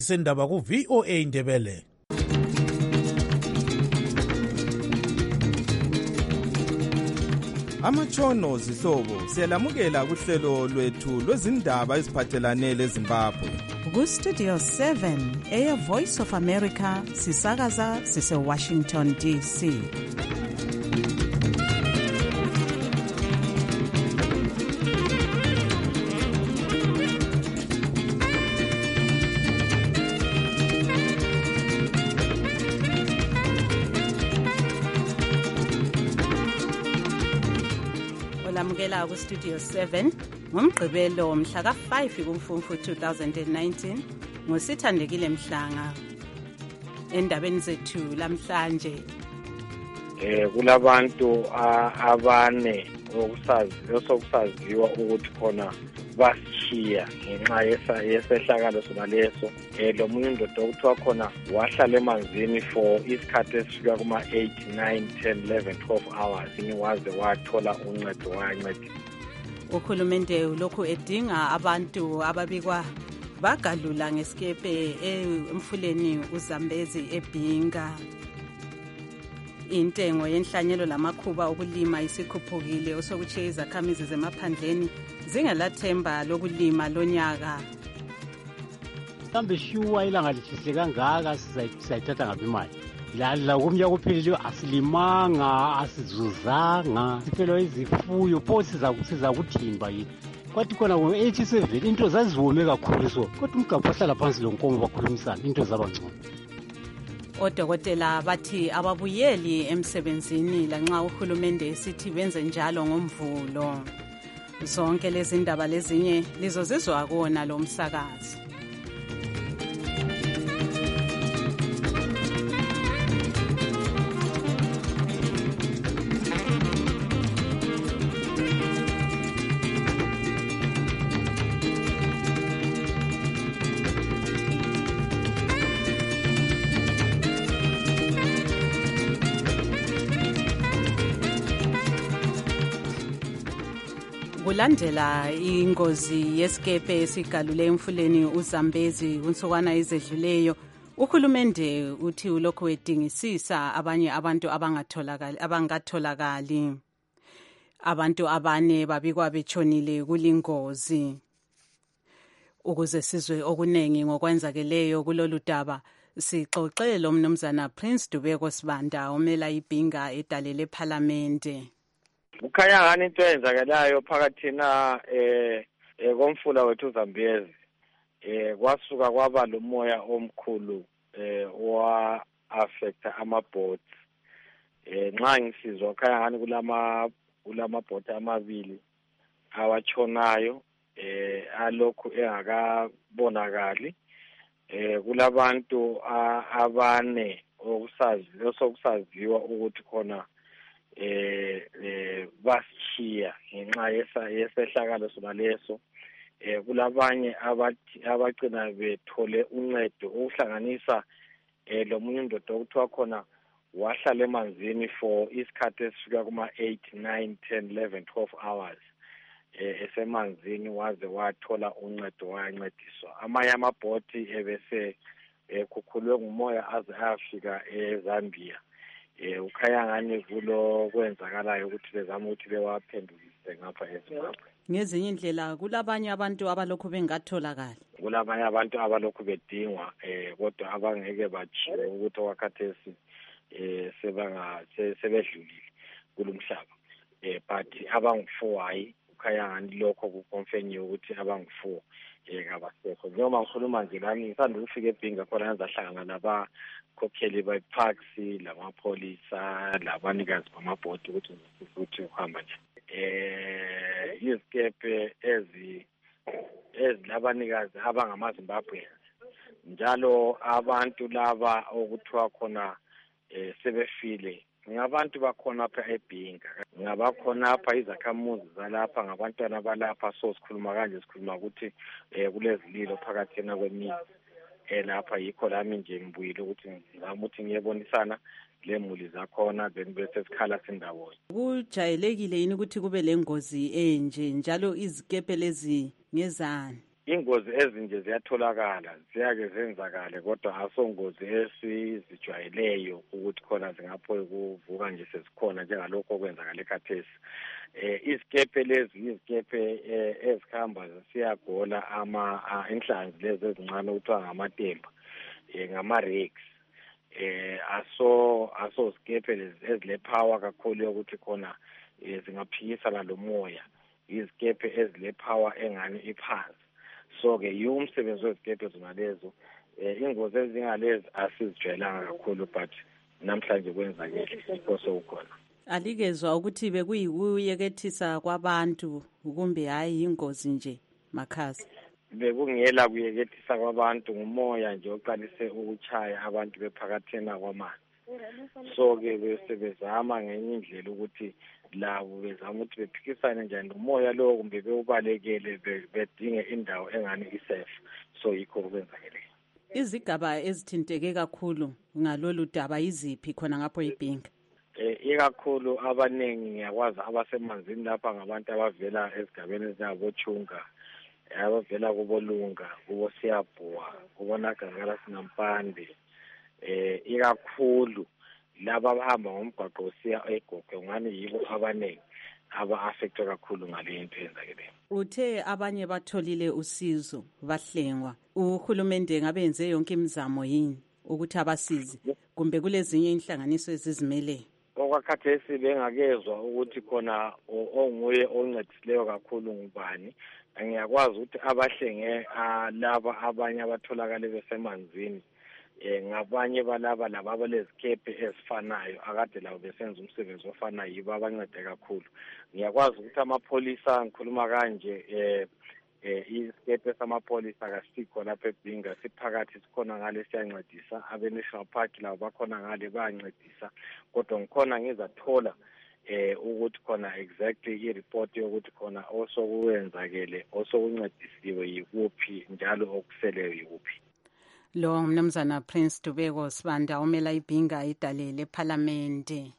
Sendaba ku VOA Indebele. Amatshono zihlobo siyalamukela kuhlelo lwethu lwezindaba eziphathelane leZimbabwe. Ku Studio 7 Air Voice of America sisakaza sise Washington DC. Olamukela ku Studio 7 ngomgqibelo mhla ka5 kuMfumfu 2019 ngosithandekile Mhlanga. Endabeni zethu lamhlanje kulabantu abane okusaziwa ukuthi khona bashiya ngenxa yesehlakalo sobaleso. Lo munye indoda okuthiwa khona wahlala emanzini for isikhathi esifika kuma-8, 9, 10, 11, 12 hours waze wathola uncedo wancedisa. Uhulumende lokhu edinga abantu ababikwa bagalula ngesikepe emfuleni uZambezi eBhinga. Intengo yenhlanyelo lamakhuba okulima isikhuphukile osokuthi izakhamizi zemaphandleni zingelathemba lokulima lonyaka. Mhlambe shuwa ilanga lihle kangaka sizayithatha ngabe imali. La kumnyaka kuphelileyo asilimanga, asizuzanga, siphelo izifuyo pho siza kuthimba yini. Kwathi khona ngo-87 into zaziwome kakhulu so. Kodwa umgabho ohlala phansi lo nkomo bakhulumisana into zabangcono. Odokotela bathi ababuyeli emsebenzini lanxa uhulumende esithi benze njalo ngomvulo. Zonke lezi ndaba lezinye lizozizwa kuona lo msakazi. Kulandela ingozi yesikepe esigalule emfuleni uZambezi kunsukwana ezedluleyo, uhulumende uthi ulokhu edingisisa abanye abantu abangatholakali. Abantu abane babikwa betshonile kulingozi. Ukuze sizwe okunengi ngokwenzakeleyo kulolu daba, sixoxe lo mnumzana Prince Dubeko Sibanda omela iBhinga edalele eParliamente. Kukhanya ngani into eyenzakalayo phakathi na komfula wethu uZambezi. Kwasuka kwaba lomoya omkhulu wa affecta amabhoti. Nxa ngisizwa khanya ngani kulamabhoti amabili awatshonayo alokhu engakabonakali. Kulabantu abane okusaziwa ukuthi khona bashiya ngenxa yesehlakalo sobaleso. Kulabanye abagcina bethole uncedo okuhlanganisa lo munye indoda okuthiwa khona wahlala emanzini for isikhathi esifika kuma-8, 9, 10, 11, 12 hours esemanzini waze wathola uncedo wancediswa. Amanye amabhoti ebese khukhulwe ngumoya aze ayafika eZambia. Ukhaya ngani kulo kwenzakalayo ukuthi bezama ukuthi bewaphendulise ngapha eZimbabwe. Ngezinye indlela kulabanye abantu abalokhu bengatholakala. Kulabanye abantu abalokhu bedingwa kodwa abangeke bachiwe ukuthi wakhathesi sebedlulile kulomhlaba. But abangu4 hayi ukhaya ngani lokho kukonfenyiwe ukuthi abangu4 kabasekho. Noma ngikhuluma nje lami ngisanda ukufika eBhinga khona ngizahlangana nabakhokheli beParks lamapholisa labanikazi bamabhodi ukuthi uhamba nje. Izikepe ezilabanikazi abangamaZimbabweans njalo abantu laba okuthiwa khona sebefile ngabantu bakhona apha eBhinga, ngabakhona apha izakhamuzi zalapha, ngabantwana balapha. So sikhuluma kanje, sikhuluma ukuthi kulezililo phakathi kwemizi lapha. Yikho lami nje ngibuyile ukuthi ngizama ukuthi ngiyebonisana lemuli zakhona then bese sikhala sindawonye. Kujayelekile yini ukuthi kube lengozi enje njalo izikepe lezi ngezani? ingozi ezinje ziyatholakala, ziyake zenzakale, kodwa asongozi esizijwayeleyo ukuthi khona zingapho kuvuka nje sezikhona njengalokho okwenzakala ekhathesi. Izikepe lezi izikepe ezikhamba zisiyagola inhlanzi lezi ezincane kuthiwa ngamatemba, ngama-rigs. Aso zikepe lezi ezile-power kakhulu yokuthi khona zingaphikisana lo moya, izikepe ezile-power engani iphansi. So-ke yiwo umsebenzi wezikepe zona lezo. Ingozi ezingalezi asizijwayelanga kakhulu, but namhlanje kwenzakele inkoso ukhona. Alikezwa ukuthi bekuyikuyekethisa kwabantu kumbe hayi ingozi nje Makhasi? Bekungela kuyekethisa kwabantu, ngumoya nje oqalise ukuchaya abantu bephakathena kwamanzi. So-ke besebezama ngenye indlela ukuthi labo bezama ukuthi bephikisane njani nomoya lowo kumbe bewubalekele bedinge indawo engani isafe. So yikho kwenzakele. Izigaba ezithinteke kakhulu ngalolu daba iziphi khona ngapho eBhinga? Ikakhulu abaningi ngiyakwazi abasemanzini lapha ngabantu abavela ezigabeni ezingabochunga, abavela kubolunga, kubo Siyabhuwa, kubonakala sinampande. Ikakhulu laba abahamba ngomgwaqo usiya eGogo ngani yibo abaningi aba-affected kakhulu ngale nto eyenzakeleyo. Uthe abanye batholile usizo bahlengwa. Uhulumende ngabe yenze yonke imizamo yini ukuthi abasize kumbe kulezinye inhlanganiso ezizimeleyo? Okwakhathesi bengakezwa ukuthi khona onguye oncedisileyo kakhulu ngubani. Ngiyakwazi ukuthi abahlenge laba abanye abatholakale besemanzini, ngabanye balaba laba abalezikepe ezifanayo akade labo besenza umsebenzi ofanayo yibo abancede kakhulu. Ngiyakwazi ukuthi amapholisa ngikhuluma kanje isikepe samapholisa kasikho lapha eBhinga siphakathi sikhona ngale siyancedisa, abe-National Park labo bakhona ngale bayancedisa, kodwa ngikhona ngizathola ukuthi khona exactly i-report yokuthi khona osokuwenzakele osokuncedisiwe yikuphi njalo okuseleyo yikuphi. Lo mnumzana Prince Dubeko Sibanda umela iBhinga idalele eParliament.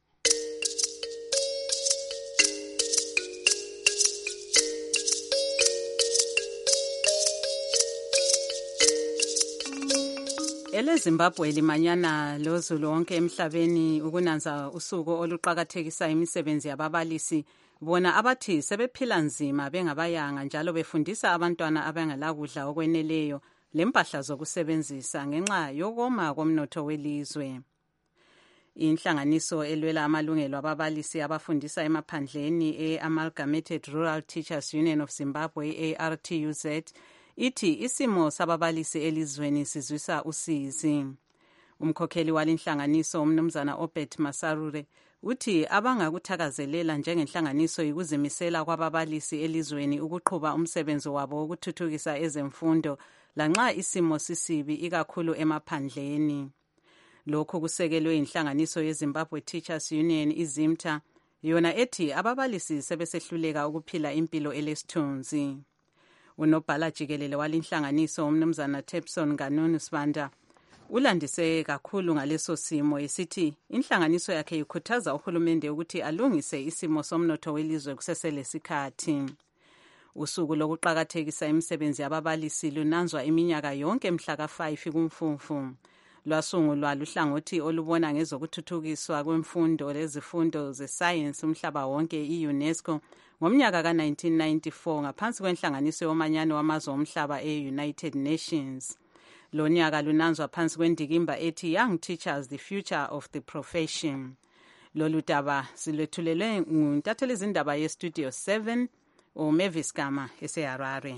EleZimbabwe limanyana lozulu wonke emhlabeni ukunanza usuku oluqakathekisa imisebenzi yababalisi, bona abathi sebephila nzima bengabayanga njalo befundisa abantwana abangelakudla okweneleyo lempahla zokusebenzisa ngenxa yokoma komnotho welizwe. Inhlanganiso elwela amalungelo ababalisi abafundisa emaphandleni e-Amalgamated Rural Teachers Union of Zimbabwe, ARTUZ, ithi isimo sababalisi elizweni sizwisa usizi. Umkhokheli walinhlanganiso umnumzana Obert Masarure uthi abangakuthakazelela njengenhlanganiso ikuzimisela kwababalisi elizweni ukuqhuba umsebenzi wabo wokuthuthukisa ezemfundo lanxa isimo sisibi ikakhulu emaphandleni. Lokhu kusekelwe inhlanganiso yeZimbabwe Teachers Union iZimta, yona ethi ababalisi sebesehluleka ukuphila impilo elesithunzi. Unobhala jikelele walinhlanganiso umnumzana Tepson Ganunu Sibanda ulandise kakhulu ngaleso simo esithi inhlanganiso yakhe ikhuthaza uhulumende ukuthi alungise isimo somnotho welizwe kuseselesikhathi. Usuku lokuqakathekisa imisebenzi yababalisi lunanzwa iminyaka yonke mhla ka-5 kuMfumfu. Lwasungulwa luhlangothi olubona ngezokuthuthukiswa kwemfundo lezifundo zesayensi umhlaba wonke i-UNESCO ngomnyaka ka-1994 ngaphansi kwenhlanganiso yomanyano wamazwe omhlaba e-United Nations. Lo nyaka lunanzwa phansi kwendikimba ethi Young Teachers, the Future of the Profession. Lolu daba silwethulelwe nguntatheli izindaba ye-Studio 7 uMavis Gama eseHarare.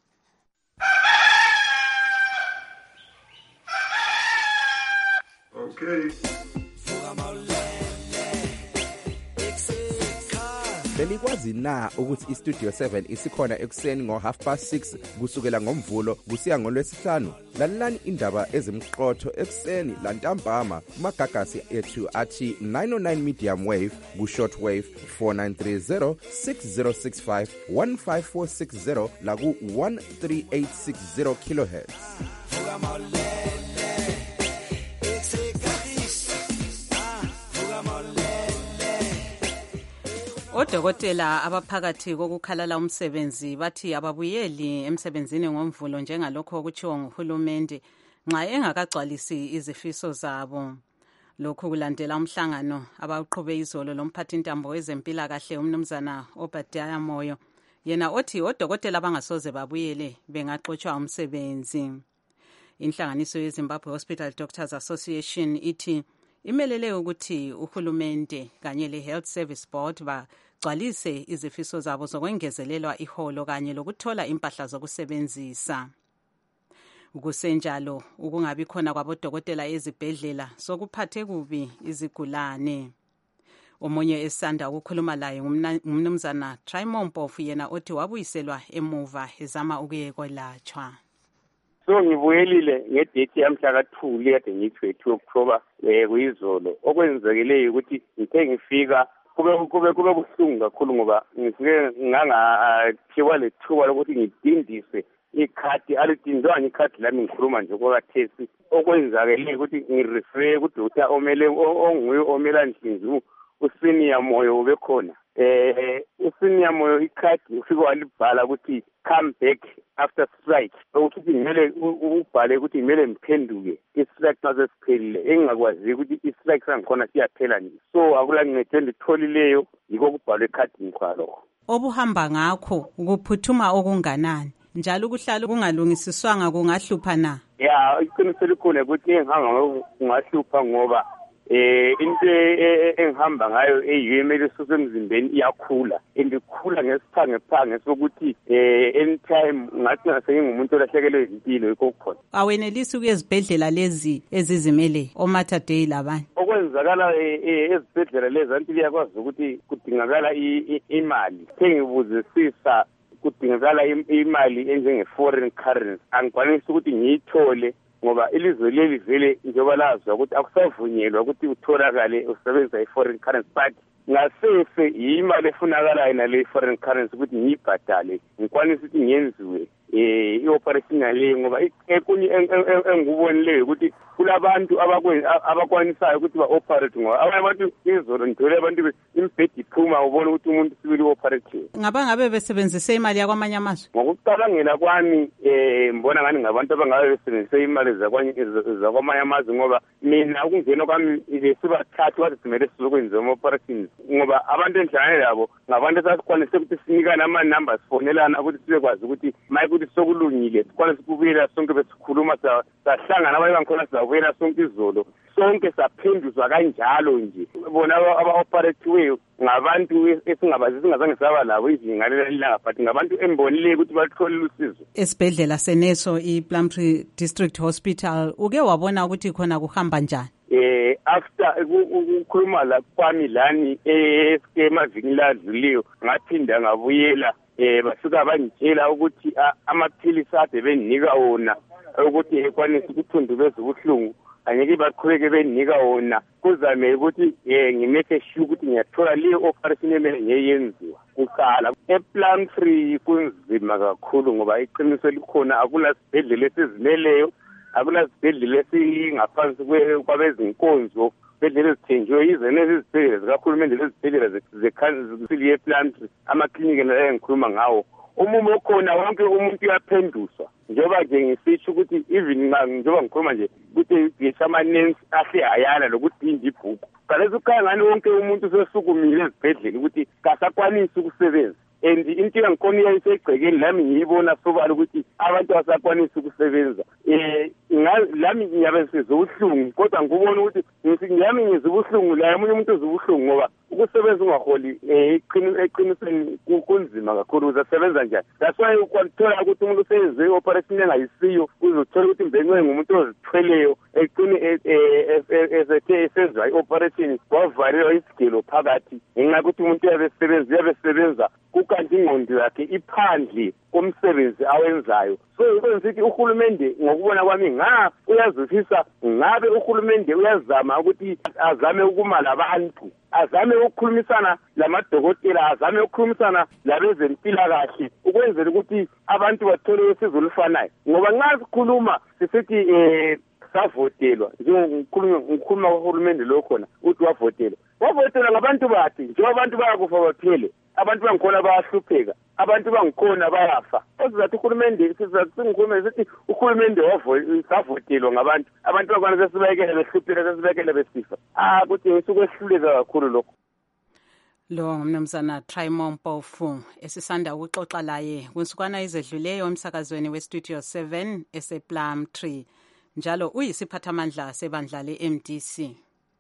Okay. Belikwazi na ukuthi iStudio 7 isikhona ekuseni ngo6:30 kusukela ngomvulo kusiya ngolwesihlanu? Lalelani indaba ezimqotho ekuseni lantambama kumagagasi ethu athi 909 medium wave ku-short wave 4930 6065 15460 la ku-13860 kilohertz. Odokotela abaphakathi kokukhalala umsebenzi bathi ababuyeli emsebenzini ngomvulo njengalokho okutshiwo nguhulumende nxa engakagcwalisi izifiso zabo. Lokhu kulandela umhlangano abawuqhube izolo lomphathintambo wezempilakahle umnumzana Obadiah Moyo, yena othi odokotela bangasoze babuyele bengaxotshwa umsebenzi. Inhlanganiso yeZimbabwe Hospital Doctors Association ithi imelele ukuthi uhulumende kanye le-Health Service Board bagcwalise izifiso zabo zokwengezelelwa iholo kanye lokuthola impahla zokusebenzisa. Kusenjalo ukungabi khona kwabodokotela ezibhedlela sokuphathe kubi izigulane. Omunye esanda ukukhuluma laye ngumnumzana Trimompofu, yena othi wabuyiselwa emuva ezama ukuyekwelatshwa. So ngibuyelile ngedate yamhla ka2 kade ngithwe October kuyizolo. Okwenzekeleyo ukuthi ngithe ngifika kube buhlungu kakhulu ngoba ngifike ngangathiwa lethuba lokuthi ngidindise ikhadi alidindwanga ikhadi lami ngikhuluma nje kwakathesi. Okwenzakeleyo ukuthi ngirefer kudokotela onguye omela Nhlinzu uSenior Moyo ubekhona. uSenior Moyo ikhadi ufike walibhala ukuthi come back after strike. Ukuthi ngimele ubhale ukuthi ngimele ngiphenduke istrike mase siphelile, engakwazi ukuthi istrike sangikhona siyaphela nje. So akulancede nditholileyo yiko kubhalwe ekhadini kwalo. Obuhamba ngakho ukuphuthuma okunganani njalo ukuhlala kungalungisiswanga kungahlupha na? Ya, iqiniso likhona ukuthi engihamba kungahlupha ngoba into engihamba ngayo eyimele isuse emzimbeni iyakhula, endikhula ngesiphange sokuthi anytime ngathi ngasengumuntu olahlekelwe impilo yikho khona. Awenelisi ukuyezibhedlela lezi ezizimele oMater Dei labanye. Okwenzakala ezibhedlela lezi anti liyakwazi ukuthi kudingakala imali. Ngibuzisisa kudingakala imali enjenge-foreign currency. Angikwanisi ukuthi ngiyithole ngoba ilizwe leli vele njengoba lazwa ukuthi akusavunyelwa ukuthi utholakale usebenzisa i-foreign currency, but ngasese imali efunakalayo nale foreign currency ukuthi ngiyibhadale ngikwanisa ukuthi ngenziwe i-operation yaleyo ngoba ekunye engikubonileyo ukuthi kulabantu abakwanisayo ukuthi ba-operate ngoba abanye abantu izolo ngithole abantu imbhedi iphuma ubone ukuthi umuntu sibili u-operative. Ngabe besebenzise imali yakwamanye amazwe? Ngokucabangela kwami mbona ngani ngabantu abangabe besebenzise imali zakwamanye amazwe ngoba mina ukungena kwami sibathathu bathi simele sizokwenza ama-operations ngoba abantu enhlangane labo ngabantu esasikwanise ukuthi sinikane ama-numbers sifonelana ukuthi sibekwazi ukuthi mayekuthi sokulungile sikwanise ukubuyela sonke besikhuluma sahlangana abanye bangikhona sizabuyela sonke izolo sonke saphenduzwa kanjalo nje. Bona aba-operatiweyo ngabantu esingabazi singazange saba labo izinga lelanga but ngabantu embonileyo ukuthi bathole usizo. Esibhedlela seneso iPlumtree District Hospital uke wabona ukuthi khona kuhamba njani? After ukukhuluma la kwami lani emavikini ladluliyo ngaphinda ngabuyela basuka bangitshela ukuthi amaphilisi ade bendinika wona ukuthi ekwanisa ukuthundubeza ubuhlungu angeke baqhubeke bendinika wona kuzame ukuthi ngimeke sure ukuthi ngiyathola leyo operation emele ngiyenziwa kuqala. ePlumtree kunzima kakhulu ngoba iqiniso likhona akulasibhedlela esizimeleyo, akulasibhedlela esingaphansi kwabezinkonzo, izibhedlela ezithenjiwe izene izibhedlela zikahulumende lezibhedlela zekhansili yePlumtree, amakliniki la engikhuluma ngawo. Umumo okhona wonke umuntu uyaphenduswa njengoba nje ngisitsho ukuthi even njengoba ngikhuluma nje ukuthi ngishamanensi ahle ayala lokuthi inje ibhuku kalezi ukhangani wonke umuntu sesukumile ezibhedlela ukuthi kasakwanisi ukusebenza. And into yangikhona iyayisegcekeni lami ngiyibona sobala ukuthi abantu asakwanisi ukusebenza. Lami ngiyabe sizobuhlungu kodwa ngikubona ukuthi ngiyami ngizobuhlungu la umunye umuntu uzobuhlungu ngoba ukusebenza ungaholi eqinisweni kunzima kakhulu uzasebenza njani. That's why ukwathola ukuthi umuntu useyenze i-operation engayisiyo uzothola ukuthi mbenwe ngumuntu ozithweleyo eqine esethe esenzwa i-operation wavalelwa isigelo phakathi ngenxa ukuthi umuntu uyabesebenza kukanti ingqondo yakhe iphandle komsebenzi awenzayo. So ikwenza ukuthi uhulumende ngokubona kwami uyazwisisa ngabe uhulumende uyazama ukuthi azame ukumala abantu, azame ukukhulumisana lamadokotela, azame ukukhulumisana labezempilakahle ukwenzela ukuthi abantu bathole usizo olufanayo ngoba nxa sikhuluma sisithi savotelwa ngikhuluma kohulumende lo khona uthi wavotelwa ngabantu bathi njengoba abantu bayakufa baphele abantu bangikhona bayahlupheka abantu bangikhona bayafa ozathi uhulumende singikhuluma sithi uhulumende savotelwa ngabantu abantu bakhona sesibekele behlupheka sesibekele besifa kuthi ngisukwehlulela kakhulu lokho. Lo ngumnumzana Trimon Mpofu esisanda ukuxoxa laye kunsukwana izedluleyo emsakazweni weStudio 7 esePlumtree njalo uyisiphathamandla sebandla leMDC.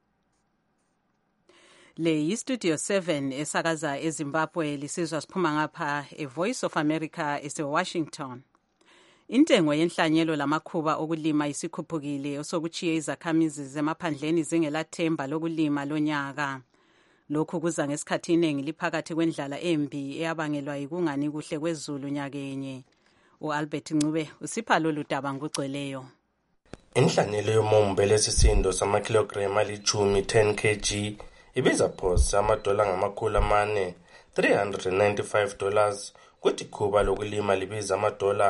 Le yiStudio 7 esakaza eZimbabwe lisizwa siphuma ngapha eVoice of America eseWashington. Intengo yenhlanyelo lamakhuba okulima isikhuphukile osokuchiye izakhamizi zemaphandleni zingelathemba lokulima lonyaka. Lokhu kuza ngesikhathi iningi liphakathi kwendlala embi eyabangelwa yikungani kuhle kwezulu nyakenye. uAlbert Ncube usipha lolu daba ngokugcweleyo. Inhlanyelo yomombe lesisindo samakilograma ali-10 10 kg ibiza phose $495 $395 kuthi ikhuba lokulima libiza $5,000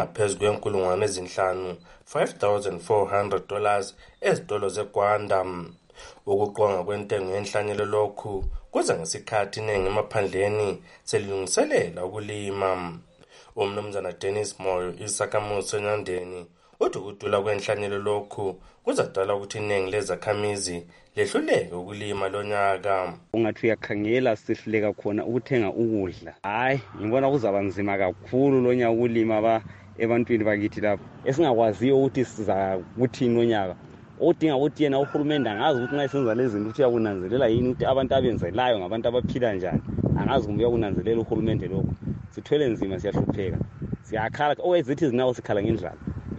$5,400 ezitolo zeGwanda. Ukuqonga kwentengo yenhlanyelo lokhu kuza ngesikhathi iningi emaphandleni selilungiselela ukulima. Umnumzana Dennis Moyo isakhamuzi eNyandeni uthi ukudula kwenhlanyelo lokhu kuzadala ukuthi iningi lezakhamizi lehluleke ukulima lonyaka. Ungathi uyakhangela sihluleka khona ukuthenga ukudla. Hayi, ngibona kuzaba nzima kakhulu lonyaka ukulima ebantwini bakithi lapho. Esingakwaziyo ukuthi siza kuthini lonyaka. Odinga ukuthi yena uhulumende angazi ukuthi nxa senza lezi zinto uyakunanzelela yini ukuthi abantu abenzelayo ngabantu abaphila njani. Angazi kumbe uyakunanzelela uhulumende lokho. Sithwele nzima siyahlupheka. Siyakhala owezithi zinawo sikhala ngendlala.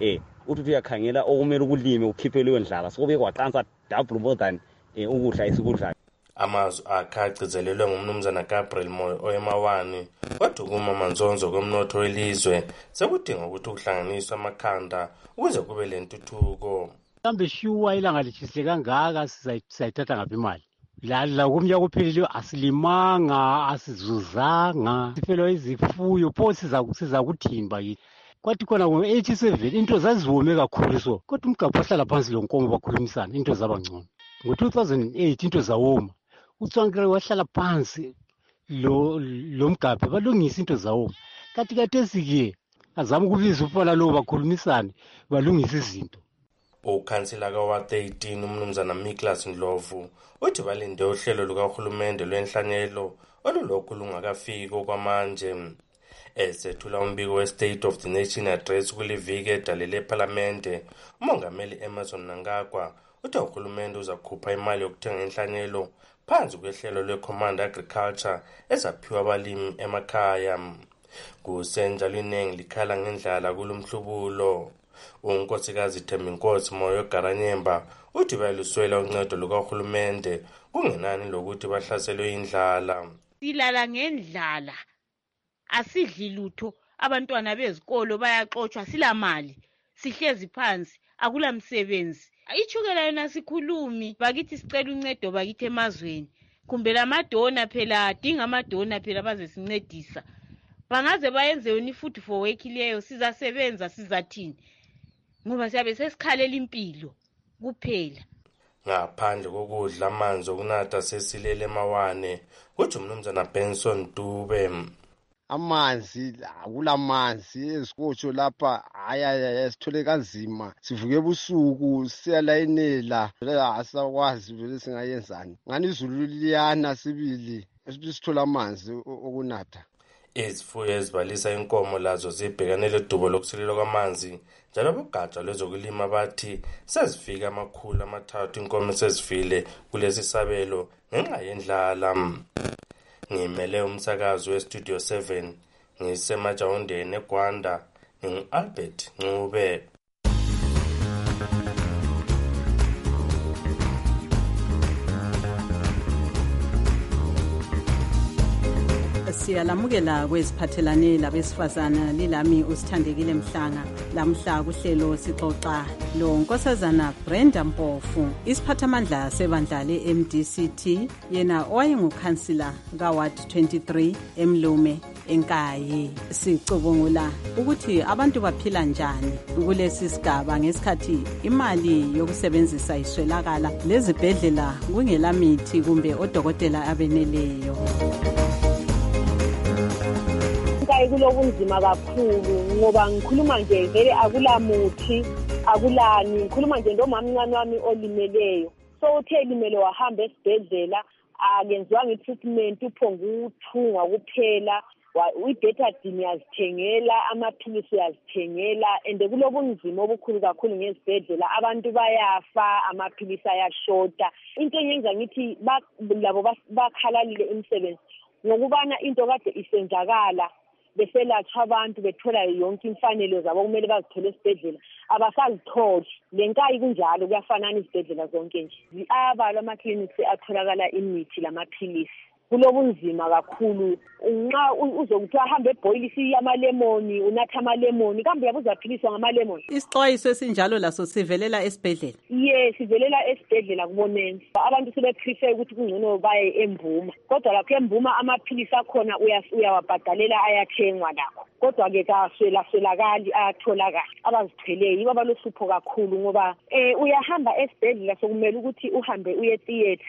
Uthi uyakhangela okumele ukulime ukhiphe leyo ndlala sobe kwaqansa double more than ukudla esikudlayo. Amazwi akhe agcizelelwe ngumnumzana Gabriel Moyo oyemawani wadukuma manzonzo komnotho welizwe sekudinga ukuthi kuhlanganiswe amakhanda ukuze kube lentuthuko. Mhlambe shuwa ilanga litshisile kangaka sizayithatha ngaphi imali. La kumnyaka ophelileyo asilimanga asizuzanga sifelo izifuyo pho siza kuthimba yithi. Kwathi khona ngo-87 into zaziwome kakhulu so kodwa umgabho wahlala phansi lo nkomo bakhulumisana into zaba ngcono. Ngo-2008 into zawoma utswankele wahlala phansi lo mgabho balungisa into zawoma kanti kathesi-ke azama ukubiza ufana lowo bakhulumisane balungisa izinto. Ukhansila ka-13 umnumzana Miklas Ndlovu uthi balinde uhlelo lukahulumende lwenhlanyelo olulokhu lungakafiki okwamanje. Esethula umbiko we-State of the Nation Address kuliviki edalele eParlamente, umongameli Emmerson Mnangagwa uthi uhulumende uzakhupha imali yokuthenga inhlanyelo phansi kwehlelo lwe-Command Agriculture ezaphiwa abalimi emakhaya. Kusenjalo iningi likhala ngendlala kulumhlubulo. Unkosikazi Thembinkosi Moyo Garanyemba uthi bayeluswela uncedo lukahulumende kungenani lokuthi bahlaselwe indlala. Silala ngendlala. Asidli lutho, abantwana bezikolo bayaxoshwa silamali, sihlezi phansi, akula msebenzi. Ichukela yona sikhulumi, bakithi sicela uncedo bakithi emazweni. Kumbe lamadona phela adinga amadona phela bazesincedisa. Bangaze bayenze yona ifood for work leyo sizasebenza sizathini. Ngoba siyabe sesikhalela impilo kuphela. Ngaphandle kokudla amanzi okunatha sesilele emawane, kuthi umnumzana Benson Dube. Amanzi akulamanzi ezikotsho lapha sithole kanzima sivuke ebusuku siyalayinela asakwazi vele singayenzani ngani izulu liyana sibili sithola amanzi okunatha. Izifuyo ezibalisa inkomo lazo zibhekane ledubo lokusilelwa kwamanzi njalo abogatsha lwezokulima bathi sezifika 300 inkomo sezifile kulesi sabelo ngenxa yendlala. Ngimele umsakazo weStudio 7 ngisemajawundeni eGwanda ngingu-Albert Ncube. Siyalamukela kweziphathelane labesifazana lilami usithandekile Mhlanga. Lamhla kuhlelo sixoxa lo nkosazana Brenda Mpofu isiphathamandla sebandla leMDCT yena owayengukhansila kaWard 23 eMlume enkayi. Sicubungula ukuthi abantu baphila njani kulesi sigaba ngesikhathi imali yokusebenzisa iswelakala, lezibhedlela kungela mithi kumbe odokotela abeneleyo. Kulobunzima kakhulu ngoba ngikhuluma nje vele akulamuthi, akulani. Ngikhuluma nje ndomamncane wami olimeleyo. So uthe elimele wahamba esibhedlela, akenziwanga i-treatment, uphonga ukuthungwa kuphela. I-betadine yazithengela, amaphilisi yazithengela, and kulobunzima obukhulu kakhulu ngezibhedlela. Abantu bayafa, amaphilisi ayashota. Into enyenza ngithi labo bakhalalile imisebenzi ngokubana into kade isenzakala, beselatshwa abantu bethola yonke imfanelo zabo kumele bazithole esibhedlela, abasazitholi. Lenkayi kunjalo, kuyafanana izibhedlela zonke nje. Abalwa ama-clinics atholakala imithi lamaphilisi. Kulobunzima kakhulu. Nxa uzokuthiwa ahambe eboilisi amalemoni, unatha amalemoni, kambe uyabuza philisa ngamalemoni. Isixwayiso esinjalo laso sivelela esibhedlela? Yes, sivelela esibhedlela kubonensi. Abantu sebeprefer ukuthi kungcono baye eMbuma. Kodwa lapho eMbuma amaphilisi akhona uyawabhadalela, ayathengwa lakho. Kodwa ke kaswelakali ayatholakala. Abazithweleyo yibo abalohlupho kakhulu ngoba uyahamba esibhedlela sokumele ukuthi uhambe uye theater,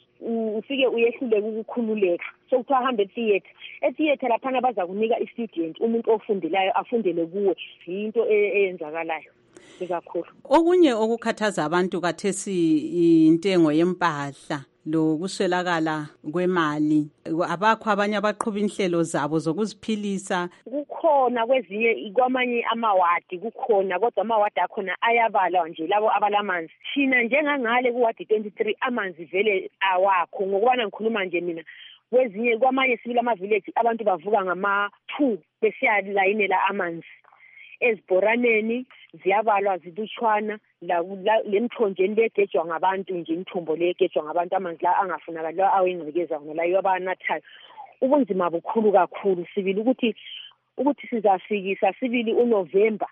ufike uyehluleke ukukhululeka. So kuthiwa ahambe etheater laphana baza kunika i-student, umuntu ofundelayo afundele kuwe. Yinto eyenzakalayo kakhulu. Okunye okukhathaza abantu kathesi intengo yempahla lokuswelakala kwemali. Abakho abanye abaqhuba inhlelo zabo zokuziphilisa? Kukhona kwezinye kwamanye amawadi kukhona, kodwa amawadi akhona ayabalwa nje labo abalamanzi. Thina njengangale kuwadi 23 amanzi vele awakho, ngokubana ngikhuluma nje mina. Kwezinye kwamanye sibili ama-village abantu bavuka ngama-2 besiyalayinela amanzi. Ezibhoraneni ziyabalwa zilutshwana, lemthonjeni legejwa ngabantu nje, imithombo legejwa ngabantu, amanzi la angafunakali la awengcekeza wona la yabanathayo. Ubunzima bukhulu kakhulu. Sibili ukuthi sizafikisa sibili uNovember.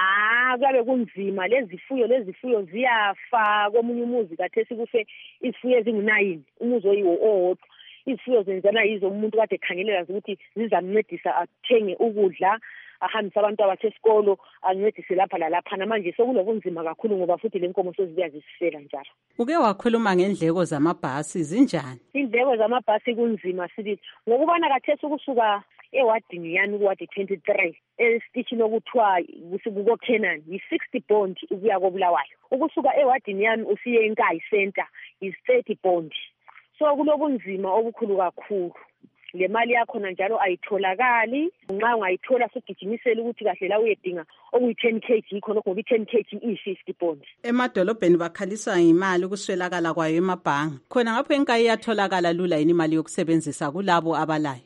Kuyabe kunzima. Lezifuyo ziyafa. Komunye umuzi kathesi kufe izifuyo ezingu9, umuzi oyiwo owodwa. Izifuyo zenzana yizo umuntu kade ekhangelela ukuthi zizamncedisa athenge ukudla, ahambise abantu abasesikolo, ancedise lapha lalaphana. Manje sokulobunzima kakhulu ngoba futhi lenkomo sezibuya zisifela njalo. Uke wakhuluma ngendleko zamabhasi, zinjani? Indleko zamabhasi kunzima sibili ngokubana kathesi ukusuka ewadini yani kuwadi 23 esitishini okuthiwa kusuka Kenan yi-60 bond ukuya koBulawayo. Ukusuka ewadini yami usiye eNkayi Center is-30 bond. So kulobunzima obukhulu kakhulu. Le mali yakhona njalo ayitholakali. Nxa ungayithola sogijimisela ukuthi kahle la uyedinga okuyi-10 kg khona ngoba i-10 kg iyi-50 bond. Emadolobheni bakhaliswa imali ukuswelakala kwayo emabhanga. Khona ngapho eNkayi iyatholakala lula yini imali yokusebenzisa kulabo abalayo?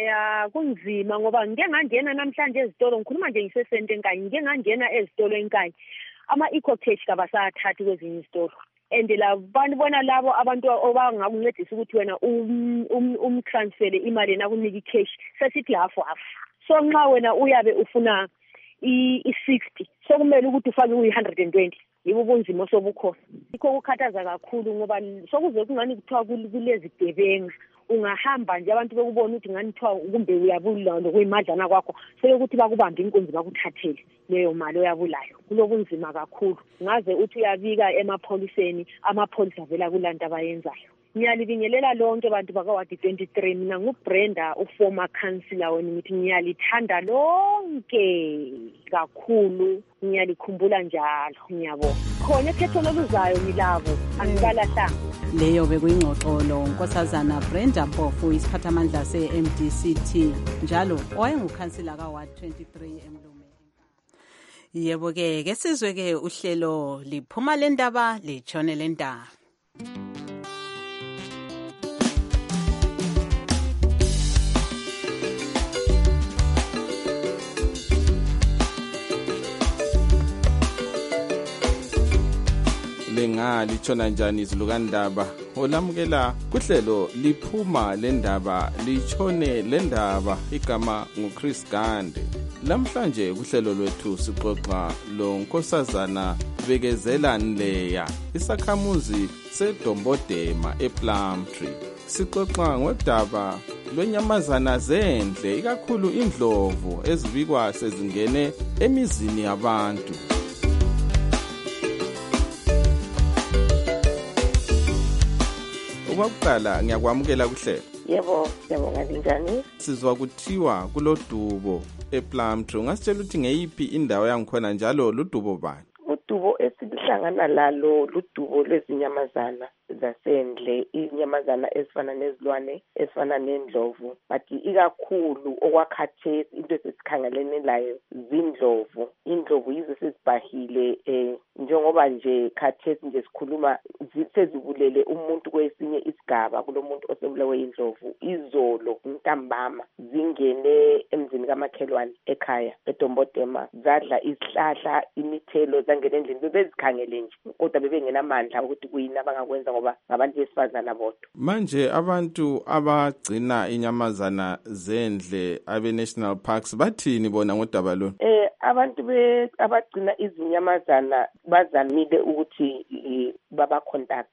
Kunzima ngoba ngike ngangena namhlanje ezitolo, ngikhuluma nje ngisesente eNkayi, ngike ngangena ezitolo eNkayi. Ama-eco-cash kabasathathi kwezinye izitolo. And bona labo abantu abangakuncedisa ukuthi wena transfer imali nakunika i-cash sesithi half. So nxa wena uyabe ufuna i-60 sokumele ukuthi ufake uyi-120. Yibo ubunzima sobukhona. Ikho kukhathaza kakhulu ngoba sokuze kungani kuthiwa kulezigebenga. Ungahamba nje abantu bekubona ukuthi ngani kuthiwa kumbe uyabula lokuyimadlana kwakho, sekuthi bakubambe inkunzi bakuthathele leyo mali oyabulayo. Kulobunzima kakhulu. Ngaze uthi uyabika emapholiseni, amapholisa avela kulanda abayenzayo. Ngiyalibingelela lonke abantu bakawadi 23. Mina nguBrenda, uformer councillor wenu, ngithi ngiyalithanda lonke kakhulu, ngiyalikhumbula njalo. Ngiyabonga. Khona ekhetho loluzayo ngilabo, angikalahlanga. Leyo bekuyingxoxolo Nkosazana Brenda Mpofu, isiphathamandla se-MDCT njalo owayengukhansila kawadi 23 eMlumeni. Yebo-ke sizwe-ke uhlelo liphuma le ndaba litshone le ndaba. Lengali tshona njani izilukandaba olamukela kuhlelo liphuma le ndaba litshone le ndaba. Igama nguChris Gande. Lamhlanje kuhlelo lwethu sixoxa lo Nkosazana Bekezela Nleya, isakhamuzi seDombodema ePlumtree. Sixoxa ngodaba lwenyamazana zendle ikakhulu indlovu ezibikwa sezingene emizini yabantu. Okokuqala ngiyakwamukela kuhlelo. Yebo, siyabonga njani? Sizwa kuthiwa kulodubo ePlumtree. Ungasitshela ukuthi ngeyiphi indawo yangikhona njalo ludubo bani? Udubo esihlangana lalo ludubo lwezinyamazana zasendle, inyamazana ezifana nezilwane, ezifana nendlovu, but ikakhulu okwakhathesi into esesikhangelene layo zindlovu. Indlovu yizo sezibhahile njengoba nje khathesi nje sikhuluma sezibulele umuntu kwesinye isigaba kulomuntu osebulawe indlovu. Izolo ntambama zingene emzini kamakhelwane ekhaya eDombodema, zadla isihlahla, imithelo, zangena endlini. Bebezikhangele nje kodwa bebengenamandla ukuthi kuyini abangakwenza ngoba ngabantu besifazana bodwa. Manje abantu abagcina inyamazana zendle abe-national parks bathini bona ngodaba lolu? Abantu abagcina izinyamazana bazamile ukuthi baba-contact.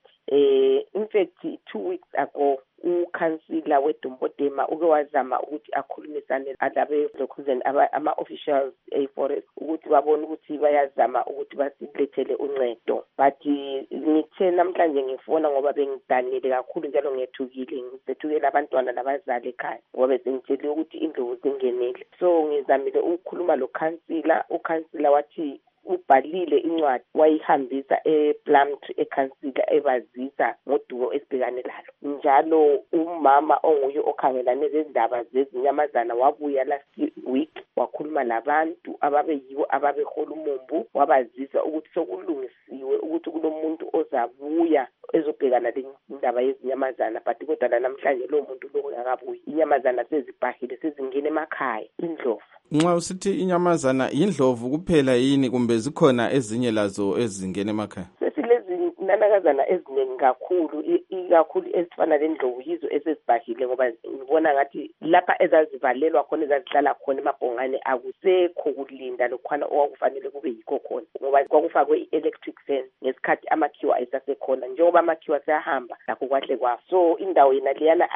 In fact, 2 weeks ago, ukhansila weDombodema uke wazama ukuthi akhulumisane labe-local ama-officials e-forest ukuthi babone ukuthi bayazama ukuthi basilethele uncedo. But ngithe namhlanje ngifona ngoba bengidanile kakhulu njalo ngethukile, ngisethukela abantwana nabazali ekhaya ngoba besengitshele ukuthi indlovu zingenile. So ngizamile ukukhuluma lo khansila. Ukhansila wathi ubhalile incwadi wayihambisa ePlumtree ekhansila ebazisa ngodubo esibhekane lalo. Njalo umama onguye okhangelane lezindaba zezinyamazana wabuya last week wakhuluma labantu ababeyibo ababehola umumbu, wabazisa ukuthi sokulungisiwe ukuthi kulomuntu ozabuya ezobhekana lendaba yezinyamazana, but kodwa namhlanje lo muntu lo ngakabuyi. Inyamazana sezibhahile sezingene emakhaya, indlovu. Nxa usithi inyamazana indlovu kuphela yini kumbe zikhona ezinye lazo ezingene emakhaya? Sesilezi nanakazana eziningi kakhulu, ikakhulu ezifana lendlovu yizo esezibhahile ngoba ngibona ngathi lapha ezazivalelwa khona ezazihlala khona emabhongane akusekho kulinda lokhwana okwakufanele kube yikho khona ngoba kwakufakwe i-electric fence ngesikhathi amakhiwa ayisasekhona. Njengoba amakhiwa sayahamba lakho kwahle kwafa, so indawo yena leyana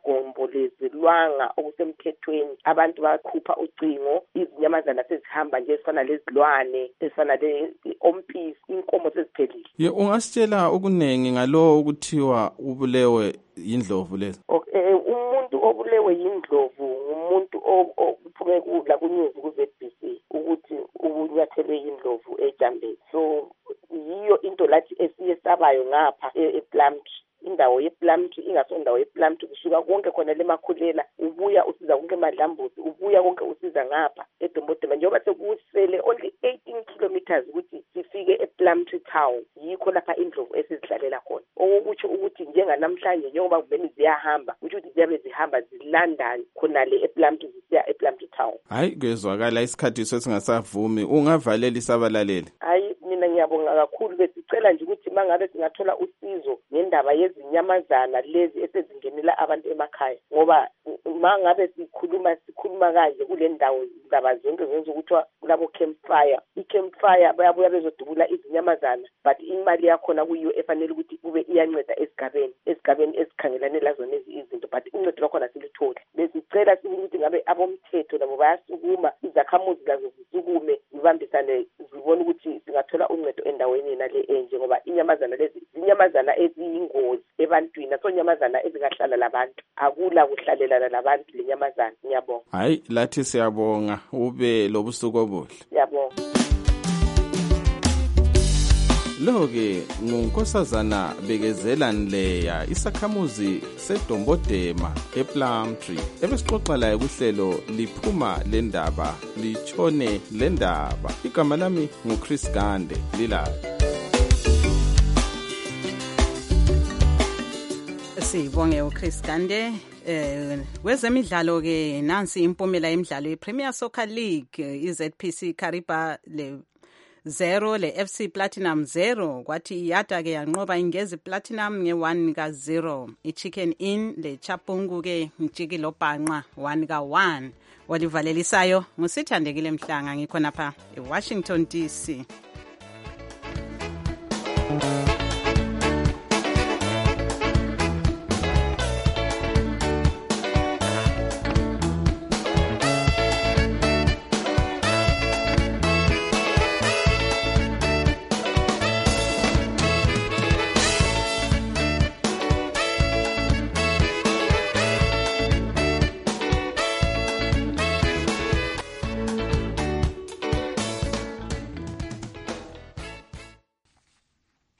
ayisagombolezelwanga okusemthethweni. Abantu bakhupha ucingo, izinyamazana sezihamba nje ezifana lezilwane, ezifana le-ompisi, inkomo seziphelile. Ungasitshela okunengi ngalo ukuthiwa ubulewe yindlovu lezi? Umuntu obulewe yindlovu ngumuntu ophume kudla kunyuzi ku-ZBC ukuthi ubunyathelwe yindlovu ejambeni. So yiyo into lathi esiye sabayo ngapha ePlumtree. Indawo yePlumtree ingasondawo yePlumtree kusuka konke khona lemakhulela ubuya usiza konke emadlambuzi, ubuya konke usiza ngapha eDombodema njengoba sekusele only 18 kilometers ukuthi sifike ePlumtree town. Yikho lapha indlovu esizihlalela khona. Okutsho ukuthi njenganamhlanje njengoba kubeni ziyahamba ukuthi ziyabe zihamba zilandana khona le ePlumtree zisiya ePlumtree town. Hayi kezwakala isikhathi sesingasavumi, ungavalela isabalaleli. Hayi mina ngiyabonga kakhulu, besicela nje ukuthi mangabe singathola usizo ngendaba yezinyamazana lezi esezingenela abantu emakhaya ngoba mangabe sikhuluma kanje kule ndawo zaba zonke zenza ukuthi kulabo campfire. I-campfire bayabuya bezodubula izinyamazana but imali yakhona kuyiyo efanele ukuthi kube iyanceda esigabeni esikhangelane lazo lezi izinto, but uncedo lwakhona silithole. Besicela ukuthi ngabe abomthetho nabo bayasukuma, izakhamuzi lazo zisukume, zibambisane, zibone ukuthi singathola uncedo endaweni nale enje ngoba inyamazana lezi zinyamazana eziyingozi ebantwini, asonyamazana ezingahlala labantu, akula kuhlalelana labantu lenyamazana. Ngiyabonga. Hayi lathi siyabonga, ube lobusuku obuhle. Ngiyabonga. Lo-ke ngunkosazana Bekezela Nleya, isakhamuzi seDombodema ePlumtree, ebesixoxa laye kuhlelo liphuma lendaba litshone lendaba. Igama lami nguChris Gande, lilala. Sibonge uChris Gande. Wezemidlalo ke nansi impumela yemidlalo yePremier Soccer League, iZPC Kariba le 0 le FC Platinum 0, kwathi Yata ke yanqoba Ingezi Platinum nge1 ka 0. iChicken Inn le Chapungu ke Mjiki Lobhanqa 1 ka 1. Walivalelisayo ngusithandekile Mhlanga, ngikhona pha eWashington DC.